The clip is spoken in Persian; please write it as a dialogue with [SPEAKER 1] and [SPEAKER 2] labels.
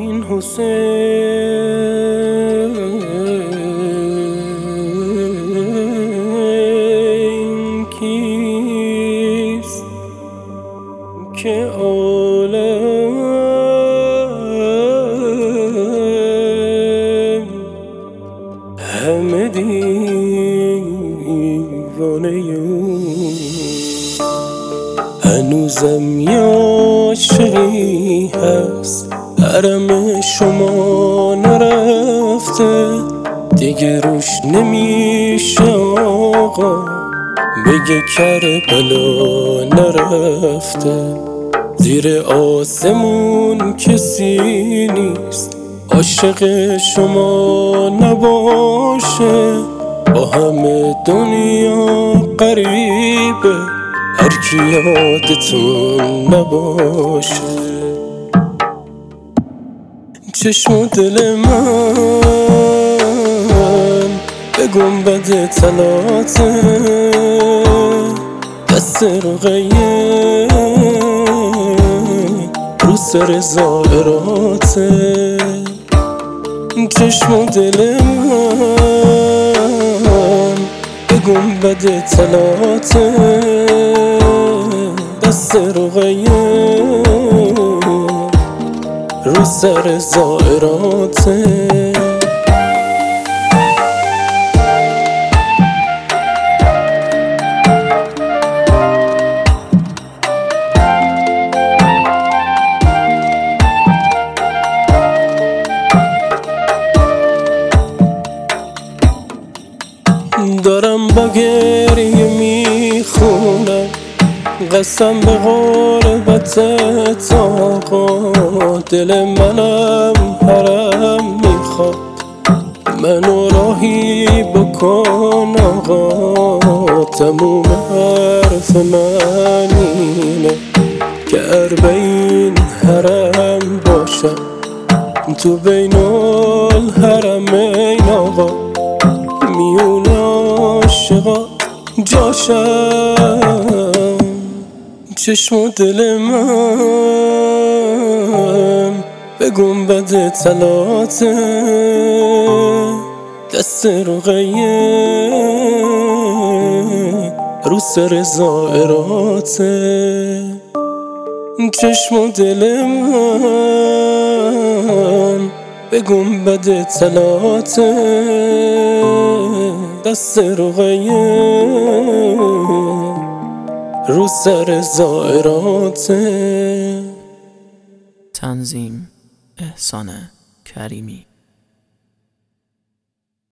[SPEAKER 1] این حسین کیست که عالم همه دیوانه هنوزم یاشقی هست، حرم شما نرفته دیگه، روش نمیشه آقا بگه کربلا نرفته. زیر آسمون کسی نیست عاشق شما نباشه، با همه دنیا قریبه هر کی یادتون نباشه. چشم و دل من به گنبد طلاته، دست رقیه رو سر زائراته. چشم و دل من به گنبد طلاته، دست رقیه رو سر زائراته. دارم با گریه میخونم قسم به غربتت آقا، دل منم حرم میخواد منو راهی بکن آقا. تموم حرف من اینه که اربعین حرم باشم تو بین الحرمین آقا، میون عاشقا جاشم. چشم و دل من به گنبد طلاته، دست رقیه رو سر زائراته. چشم و دل من به گنبد طلاته، دست رقیه رو سر زائراته.
[SPEAKER 2] تنظیم احسان کریمی.